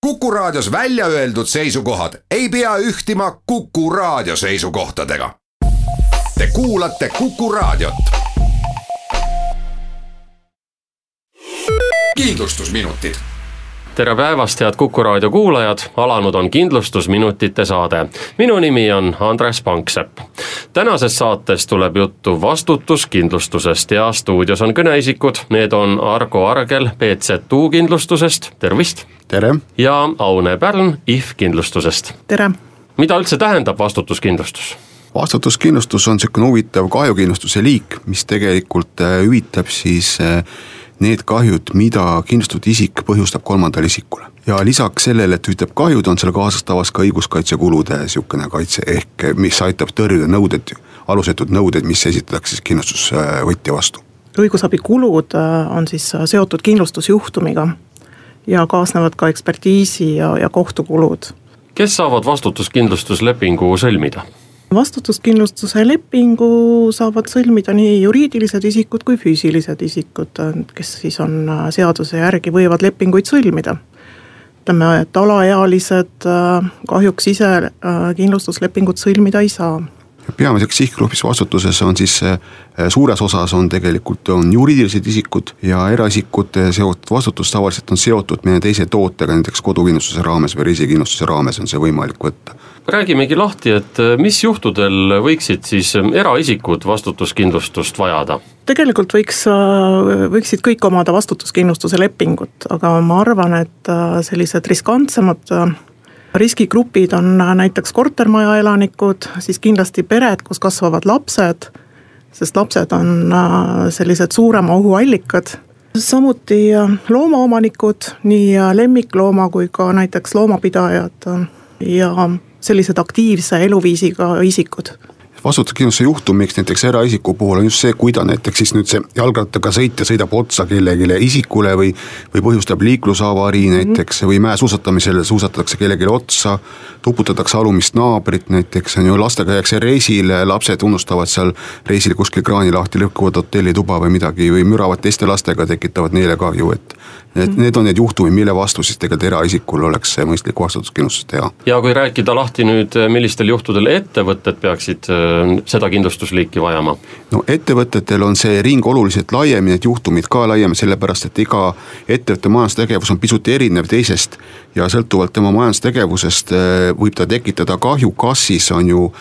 Kuku Raadios välja öeldud seisukohad ei pea ühtima Kuku Raadio seisukohtadega. Te kuulate Kuku Raadiot. Kindlustusminutid. Tere päevast, head Kuku Raadio kuulajad, alanud on kindlustusminutite saade. Minu nimi on Andres Panksepp. Tänases saates tuleb juttu vastutuskindlustusest ja stuudios on kõneisikud. Need on Argo Argel PZU kindlustusest, tervist! Tere! Ja Aune Pärn IF kindlustusest. Tere! Mida üldse tähendab vastutuskindlustus? Vastutuskindlustus on selline huvitav kahjukindlustuse liik, mis tegelikult hüvitab siis need kahjud, mida kindlustatud isik põhjustab kolmandale isikule. Ja lisaks sellele, et hüvitab kahjud, on selle kaasas tavas ka õiguskaitsekulude sihukene kaitse, ehk mis aitab tõrjuda nõuded, alusetud nõuded, mis esitatakse siis kindlustusvõtja vastu. Õigusabikulud on siis seotud kindlustusjuhtumiga ja kaasnevad ka ekspertiisi ja kohtukulud. Kes saavad vastutuskindlustuslepingu sõlmida? Vastutuskindlustuse lepingu saavad sõlmida nii juriidilised isikud kui füüsilised isikud, kes siis on seaduse järgi võivad lepinguid sõlmida. Ütleme, et alaealised kahjuks ise kindlustuslepingut sõlmida ei saa. Peamiseks sihtgrupis vastutuses on siis suures osas on tegelikult on juriidilised isikud ja eraisikute seotud vastutus tavaliselt on seotud meie teise tootega, näiteks kodukindlustuse raames või reisikindlustuse raames on see võimalik võtta. Räägimegi lahti, et mis juhtudel võiksid siis eraisikud vastutuskindlustust vajada? Tegelikult võiksid kõik omada vastutuskindlustuse lepingut, aga ma arvan, et sellised riskantsemad riskigrupid on näiteks kortermaja elanikud, siis kindlasti pered, kus kasvavad lapsed, sest lapsed on sellised suurema ohuallikad. Samuti loomaomanikud, nii lemmiklooma kui ka näiteks loomapidajad ja sellised aktiivse eluviisiga isikud. Vastutuskindlustuse juhtumiks näiteks eraisiku puhul on just see, kui ta näiteks siis nüüd see jalgrattaga sõitja sõidab otsa kellegile isikule või põhjustab liiklusavarii näiteks või mäesuusatamisel suusatatakse kellegile otsa, tuputatakse alumist naabrit näiteks, on ju lastega jääkse reisile, lapsed unustavad seal reisil kuskil kraani lahti, lõhkuvad hotellituba või midagi või müravad teiste lastega, tekitavad neile kahju, et need on need juhtumid, mille vastu siis tegelikult eraisikul oleks mõistlik vastutuskindlustus teha. Ja kui rääkida lahti nüüd, millistel juhtudel ettevõtted peaksid seda kindlustusliiki vajama? No ettevõtetel on see ring oluliselt laiem, need juhtumid ka laiem, sellepärast et iga ettevõtte majandustegevus on pisut erinev teisest ja sõltuvalt tema majandustegevusest võib ta tekitada kahju, kas siis on ju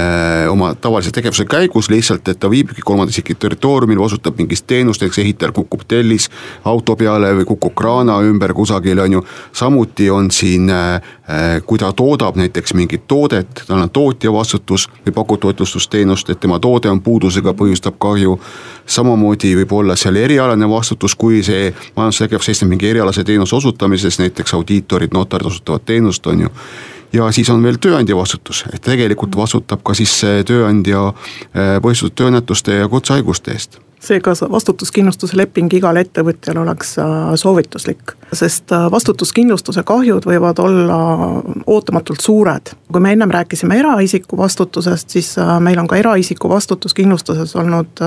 oma tavalise tegevuse käigus lihtsalt, et ta viibki kolmanda isiki territooriumil, osutab mingist teenust, eks ehitajal kukub tellis auto peale või kukub kraana ümber kusagil, on ju. Samuti on siin, kui ta toodab näiteks mingit toodet, tal on tootja vastutus või pakub toitlustusteenust, et tema toode on puudusega, põhjustab kahju. Samamoodi võib olla seal erialane vastutus, kui see majandustegevus seisneb mingi erialase teenuse osutamises, näiteks audiitorid, notarid osutavad teenust, on ju. Ja siis on veel tööandja vastutus, et tegelikult vastutab ka siis tööandja põhjustatud tööõnnetuste ja kutsehaiguste eest. Seega vastutuskindlustuse leping igal ettevõtjal oleks soovituslik, sest vastutuskindlustuse kahjud võivad olla ootamatult suured. Kui me ennem rääkisime eraisiku vastutusest, siis meil on ka eraisiku vastutuskindlustuses olnud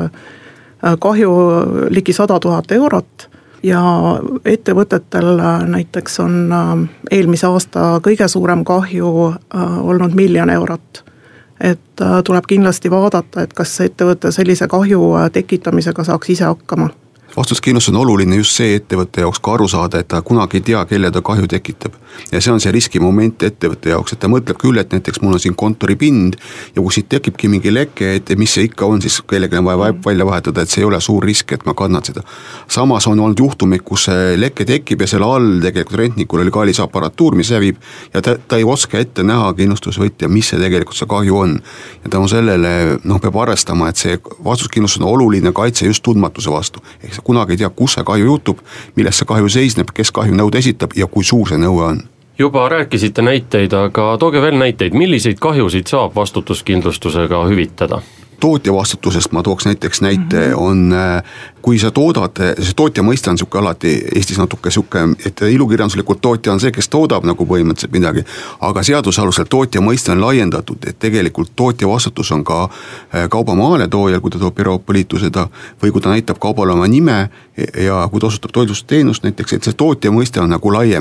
kahju ligi 100 000 eurot ja ettevõtetel näiteks on eelmise aasta kõige suurem kahju olnud 1 000 000 eurot. Et tuleb kindlasti vaadata, et kas ettevõte sellise kahju tekitamisega saaks ise hakkama. Vastutuskindlustus on oluline just see ettevõtte jaoks ka aru saada, et ta kunagi ei tea, kelle ta kahju tekitab. Ja see on see riskimoment ettevõtte jaoks, et ta mõtleb küll, et näiteks mul on siin kontoripind ja kui siit tekibki mingi leke, et mis see ikka on, siis kellelegi on vaja välja vahetada, et see ei ole suur risk, et ma kannan seda. Samas on olnud juhtumid, kus leke tekib ja selle all tegelikult rentnikul oli kallis aparatuur, mis hävib ja ta ei oska ette näha kindlustusvõtja, mis see tegelikult see kahju on. Ja ta on sellele peab arvestama, et see vastutuskindlustus on oluline kaitse just tundmatuse vastu. Ehk kunagi ei tea, kus see kahju juhtub, milles see kahju seisneb, kes kahju nõude esitab ja kui suur see nõue on. Juba rääkisite näiteid, aga tooge veel näiteid, milliseid kahjusid saab vastutuskindlustusega hüvitada? Tootja vastutusest ma tooks näiteks näite on, kui sa toodad, see tootja mõiste on siuke alati Eestis natuke siuke, et ilukirjanduslikult tootja on see, kes toodab nagu põhimõtteliselt midagi, aga seaduse alusel tootja mõiste on laiendatud, et tegelikult tootja vastutus on ka kauba maaletoojal, kui ta toob Euroopa Liitu seda, või kui ta näitab kaubale oma nime ja kui ta osutab toitlustusteenust näiteks, et see tootja mõiste on nagu laiem.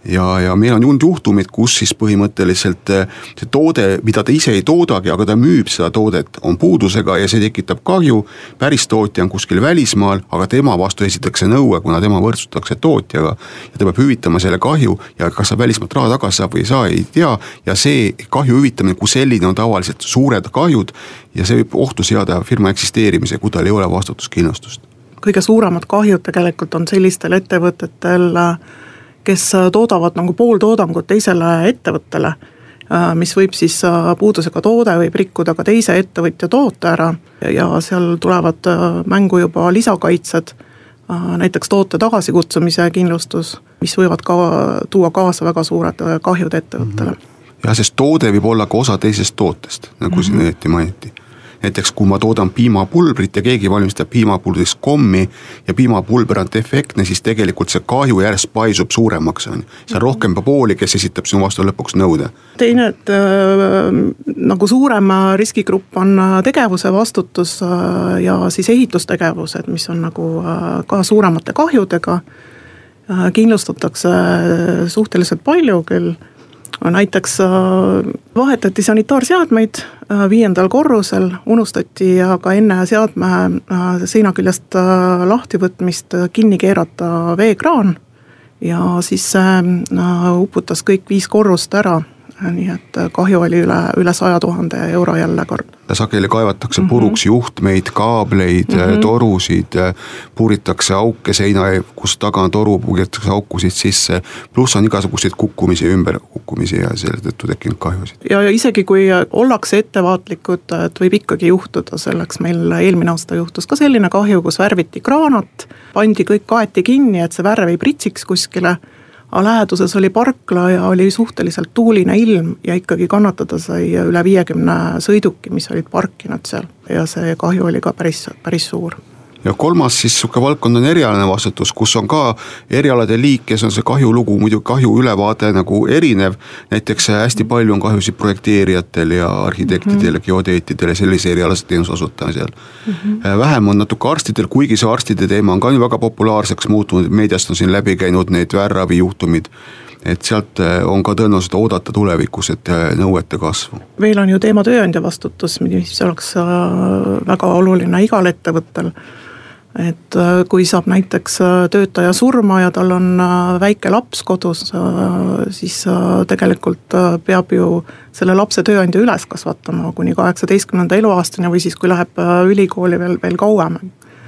ja meil on juhtumid, kus siis põhimõtteliselt see toode, mida ta ise ei toodagi, aga ta müüb seda toodet, on puudusega ja see tekitab kahju, päris tootja on kuskil välismaal, aga tema vastu esitatakse nõue, kuna tema võrdsutakse tootjaga ja ta peab hüvitama selle kahju ja kas sa välismaalt raha tagasi saab või ei saa, ei tea, ja see kahju hüvitamine, kui selline on tavaliselt suured kahjud ja see võib ohtu seada firma eksisteerimise, kui tal ei ole vastutuskindlustust. Kõige suuremad kahjud tegelikult on sellistel ettevõtetel, kes toodavad nagu pooltoodangut teisele ettevõttele, mis võib siis puudusega toode võib rikkuda ka teise ettevõtja toote ära ja seal tulevad mängu juba lisakaitsed, näiteks toote tagasikutsumise kindlustus, mis võivad ka tuua kaasa väga suured kahjud ettevõttele. Ja sest toode võib olla ka osa teisest tootest, nagu siin õieti mainiti. Näiteks kui ma toodan piimapulbrit ja keegi valmistab piimapulbrist kommi ja piimapulber on defektne, siis tegelikult see kahju järjest paisub suuremaks. See on rohkem pooli, kes esitab sinu vastu lõpuks nõude. Teine, et nagu suurem riskigrupp on tegevuse vastutus ja siis ehitustegevused, mis on nagu ka suuremate kahjudega. Kindlustatakse suhteliselt palju küll. Näiteks vahetati sanitaarseadmeid 5. korrusel, unustati aga enne seadme seinaküljest lahtivõtmist kinni keerata veekraan ja siis uputas kõik 5 korrust ära, nii et kahju oli üle 100 000 euro jälle kord. Sageli kaevatakse puruks juhtmeid, kaableid, torusid, puuritakse auke seina, kus taga on toru, puuritakse aukusid sisse, pluss on igasuguseid kukkumisi, ümberkukkumisi ja selle tõttu tekkinud kahjusid. Ja isegi kui ollakse ettevaatlikud, et võib ikkagi juhtuda selleks, meil eelmine aasta juhtus ka selline kahju, kus värviti kraanat, pandi kõik kaeti kinni, et see värv ei pritsiks kuskile, aga läheduses oli parkla ja oli suhteliselt tuuline ilm ja ikkagi kannatada sai üle 50 sõiduki, mis olid parkinud seal ja see kahju oli ka päris suur. Ja kolmas siis suke valdkond on erialane vastutus, kus on ka erialade liik, kes on see kahjulugu, muidu kahju ülevaade nagu erinev. Näiteks hästi palju on kahjusid projekteerijatel ja arhitektidel ja geodeetidel ja sellise erialased teenusasutajal. Vähem on natuke arstidel, kuigi see arstide teema on ka väga populaarseks muutunud, meediast on siin läbi käinud need väärravi juhtumid. Et sealt on ka tõenäoliselt oodata tulevikus, et nõuete kasvu. Veel on ju teema tööandja vastutus, mis oleks väga oluline igal ettevõttel. Et kui saab näiteks töötaja surma ja tal on väike laps kodus, siis tegelikult peab ju selle lapse tööandja üles kasvatama kuni 18. eluaastani või siis kui läheb ülikooli veel kauem.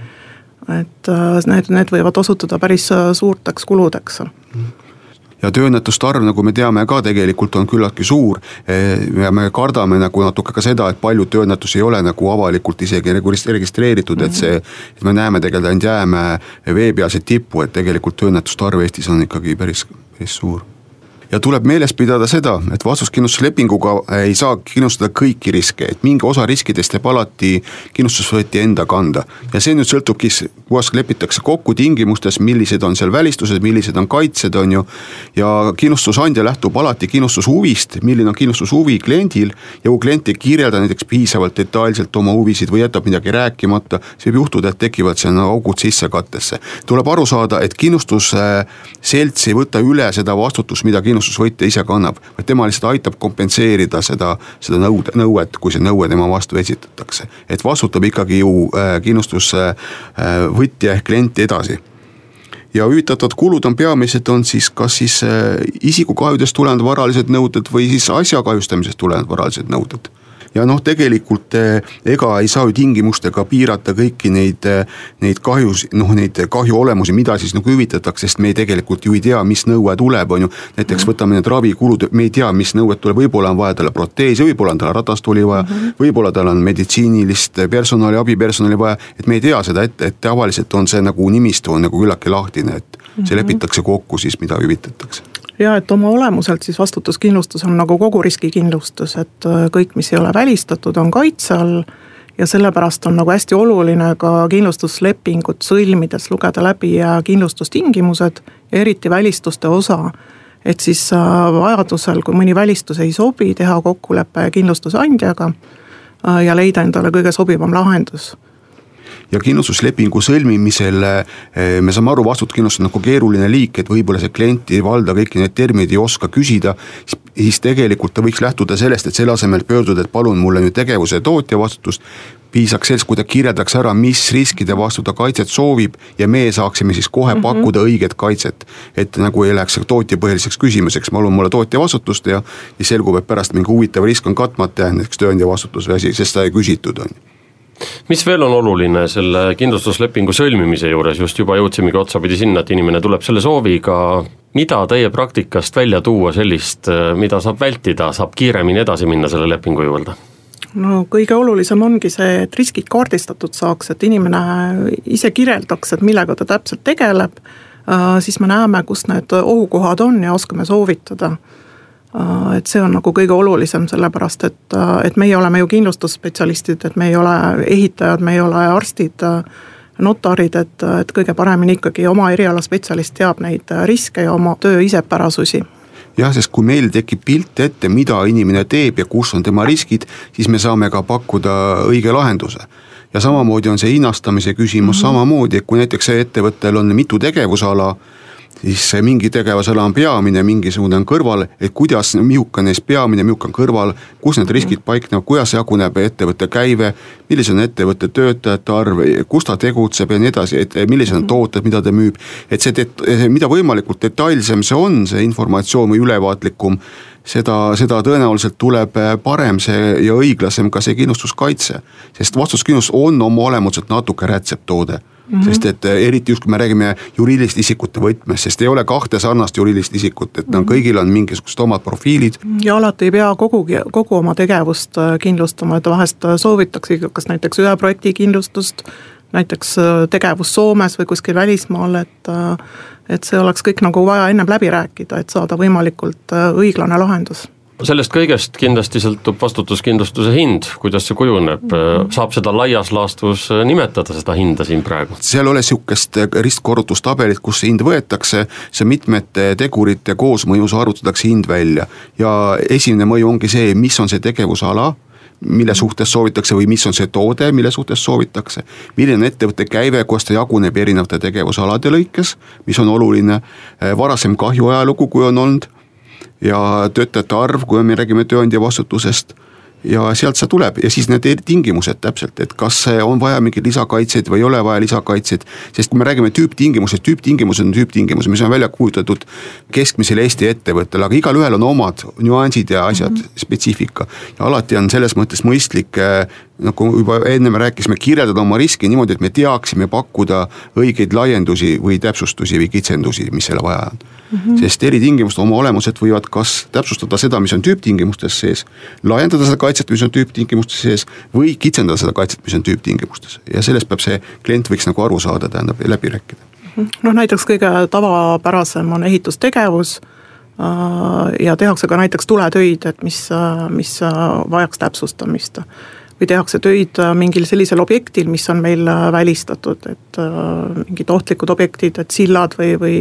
Et need võivad osutuda päris suurteks kuludeks. Ja tööõnnetuste arv, nagu me teame ka tegelikult on küllaltki suur ja me kardame nagu natuke ka seda, et palju tööõnnetusi ei ole nagu avalikult isegi registreeritud, et me näeme tegelikult ainult jäämäe veepealset tippu, et tegelikult tööõnnetuste arv Eestis on ikkagi päris suur. Ja tuleb meeles pidada seda, et vastutuskindlustuslepinguga ei saa kindlustada kõiki riske, et mingi osa riskidest jääb alati kindlustusvõtja enda kanda. Ja see nüüd sõltubki, kuidas lepitakse kokku tingimustes, millised on seal välistused, millised on kaitsed on ju. Ja kindlustusandja lähtub alati kindlustushuvist, milline on kindlustushuvi kliendil ja kui klient ei kirjelda näiteks piisavalt detailselt oma huvisid või jätab midagi rääkimata, see võib juhtuda, et tekivad see augud sisse kattesse. Tuleb aru saada, et kindlustusselts ei võta üle seda vastutust, mida kindlustusvõtja ise kannab, vaid tema lihtsalt aitab kompenseerida seda nõuet, kui see nõue tema vastu esitatakse. Et vastutab ikkagi ju kindlustusvõtja ehk klienti edasi. Ja hüvitatud kulud on peamiselt on siis kas siis isikukahjudest tulevad varalised nõuded või siis asja kahjustamisest tulevad varalised nõuded. Ja tegelikult ega ei saa ju tingimustega piirata kõiki neid kahju olemusi, mida siis nagu hüvitatakse, sest me tegelikult ju ei tea, mis nõue tuleb, on ju. Näiteks võtame need ravikulud, me ei tea, mis nõued tuleb, võib-olla on vaja talle proteesi, võib-olla on talle ratastuli vaja, võib-olla tal on meditsiinilist personali, abipersonali vaja, et me ei tea seda ette, et tavaliselt on see nagu nimistu on nagu küllaki lahtine, et see lepitakse kokku siis, mida hüvitatakse. Ja et oma olemuselt siis vastutuskindlustus on nagu kogu riskikindlustus, et kõik, mis ei ole välistatud, on kaitse all ja sellepärast on nagu hästi oluline ka kindlustuslepingut sõlmides lugeda läbi kindlustustingimused ja eriti välistuste osa, et siis vajadusel, kui mõni välistus ei sobi, teha kokkuleppe kindlustusandjaga ja leida endale kõige sobivam lahendus. ja kindlustuslepingu sõlmimisel me saame aru, vastutuskindlustus on nagu keeruline liik, et võib-olla see klient ei valda kõiki neid termineid, ei oska küsida, siis tegelikult ta võiks lähtuda sellest, et selle asemel pöörduda, et palun mulle nüüd tegevuse tootja vastutust, piisaks sellest, kui ta kirjeldaks ära, mis riskide vastu ta kaitset soovib ja meie saaksime siis kohe pakkuda õiget kaitset. Et nagu ei läheks tootjapõhiliseks küsimuseks, palun mulle tootja vastutust ja selgub, et pärast mingi huvitav risk on katmata, näiteks tööandja vastutus või asi, sest ta ei küsitud on. Mis veel on oluline selle kindlustuslepingu sõlmimise juures, just juba jõudsimegi otsapidi sinna, et inimene tuleb selle sooviga, mida teie praktikast välja tuua sellist, mida saab vältida, saab kiiremini edasi minna selle lepingu juurde? No kõige olulisem ongi see, et riskid kaardistatud saaks, et inimene ise kirjeldaks, et millega ta täpselt tegeleb, siis me näeme, kus need ohukohad on ja oskame soovitada. Et see on nagu kõige olulisem, sellepärast, et meie oleme ju kindlustusspetsialistid, et me ei ole ehitajad, me ei ole arstid, notarid, et kõige paremini ikkagi oma eriala spetsialist teab neid riske ja oma töö isepärasusi. Jah, sest kui meil tekib pilt ette, mida inimene teeb ja kus on tema riskid, siis me saame ka pakkuda õige lahenduse. Ja samamoodi on see hinnastamise küsimus samamoodi, et kui näiteks see ettevõttel on mitu tegevusala, siis mingi tegevusala on peamine, mingisugune on kõrval, et kuidas mihuka neist peamine, mihuka on kõrval, kus need riskid paiknevad, kuidas jaguneb ettevõtte käive, millised on ettevõtte töötajate arv, kus ta tegutseb ja nii edasi, et millised on tooted, mida ta müüb, et see mida võimalikult detailsem see on, see informatsioon või ülevaatlikum, seda tõenäoliselt tuleb parem see ja õiglasem ka see kindlustuskaitse, sest vastutuskindlustus on oma olemuselt natuke rätseptoode. Sest et eriti just kui me räägime juriidiliste isikute võtmes, sest ei ole kahte sarnast juriidilist isikut, et kõigil on mingisugused omad profiilid. Ja alati ei pea kogu oma tegevust kindlustama, et vahest soovitakse kas näiteks ühe projekti kindlustust, näiteks tegevus Soomes või kuskil välismaal, et see oleks kõik nagu vaja ennem läbi rääkida, et saada võimalikult õiglane lahendus. Sellest kõigest kindlasti sõltub vastutuskindlustuse hind, kuidas see kujuneb, saab seda laias laastus nimetada seda hinda siin praegu? Seal ole sihukest ristkorrutustabelit, kus see hind võetakse, see mitmete tegurite koosmõjus arvutatakse hind välja ja esimene mõju ongi see, mis on see tegevusala, mille suhtes soovitakse või mis on see toode, mille suhtes soovitakse, milline on ettevõtte käive, kuidas ta jaguneb erinevate tegevusalade lõikes, mis on oluline, varasem kahju ajalugu, kui on olnud, ja töötajate arv, kui me räägime tööandja vastutusest ja sealt see tuleb ja siis need tingimused täpselt, et kas on vaja mingeid lisakaitseid või ei ole vaja lisakaitseid, sest kui me räägime tüüptingimused on tüüptingimused, mis on välja kujutatud keskmisele Eesti ettevõttele, aga igal ühel on omad nüansid ja asjad, spetsiifika ja alati on selles mõttes mõistlik, nagu juba enne me rääkisime, kirjeldada oma riski niimoodi, et me teaksime pakkuda õigeid laiendusi või täpsustusi või kitsendusi, mis selle vaja on. Sest eri tingimused oma olemused võivad kas täpsustada seda, mis on tüüptingimustes sees, laiendada seda kaitset, mis on tüüptingimustes sees või kitsendada seda kaitset, mis on tüüptingimustes ja sellest peab see klient võiks nagu aru saada, tähendab ja läbi rääkida. No näiteks kõige tavapärasem on ehitustegevus ja tehakse ka näiteks tuletöid, et mis vajaks täpsustamist või tehakse töid mingil sellisel objektil, mis on meil välistatud, et mingid ohtlikud objektid, et sillad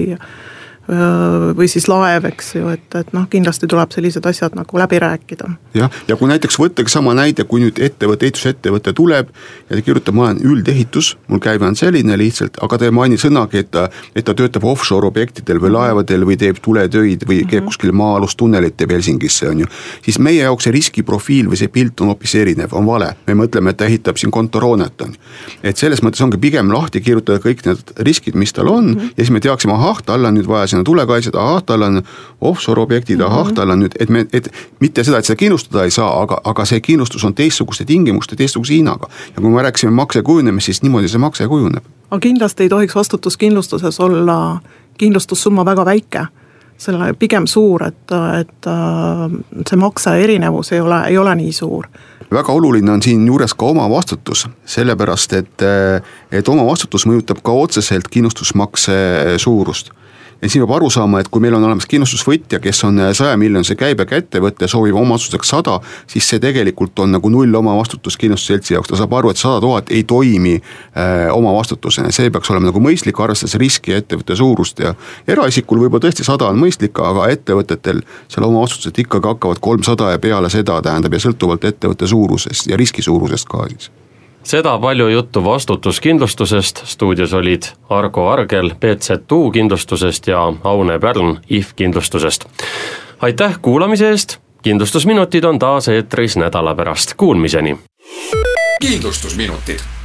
või siis laev, eks ju, et kindlasti tuleb sellised asjad nagu läbi rääkida. Ja kui näiteks võttagi sama näide, kui nüüd ehitusettevõte tuleb ja ta kirjutab, ma olen üldehitus, mul käive on selline lihtsalt, aga ta ei maini sõnagi, et ta töötab offshore objektidel või laevadel või teeb tuletöid või käib kuskil maa-alust tunnelit teeb Helsingisse, on ju. Siis meie jaoks see riskiprofiil või see pilt on hoopis erinev, on vale. Me mõtleme, et ta ehitab siin kontoroonet, on ju. Et selles mõttes ongi pigem lahti kirjutada kõik need riskid, mis tal on ja siis me teaksime, tal on nüüd vaja tulekaitsed, tal on offshore objektid, tal on nüüd, et mitte seda, et seda kindlustada ei saa, aga see kindlustus on teistsuguste tingimuste, teistsuguse hinnaga. Ja kui me rääksime makse kujunemist, siis niimoodi see makse kujuneb. Aga kindlasti ei tohiks vastutuskindlustuses olla kindlustussumma väga väike, selle pigem suur, et see makse erinevus ei ole nii suur. Väga oluline on siin juures ka oma vastutus, sellepärast, et oma vastutus mõjutab ka otseselt kindlustusmakse suurust. Ja siin peab aru saama, et kui meil on olemas kindlustusvõtja, kes on 100 miljonise käibega ettevõtte, soovib oma vastutuseks 100, siis see tegelikult on nagu null oma vastutus kindlustusseltsi jaoks. Ta saab aru, et 100 000 ei toimi oma vastutusena. See peaks olema nagu mõistlik, arvestades riski ja ettevõtte suurust ja eraisikul võib-olla tõesti 100 on mõistlik, aga ettevõtetel seal oma vastutused ikkagi hakkavad 300 ja peale seda tähendab ja sõltuvalt ettevõtte suurusest ja riski suurusest ka siis. Seda palju juttu vastutuskindlustusest, stuudios olid Argo Argel PZU kindlustusest ja Aune Pärl IF kindlustusest. Aitäh kuulamise eest, kindlustusminutid on taas eetris nädala pärast, kuulmiseni! Kindlustusminutid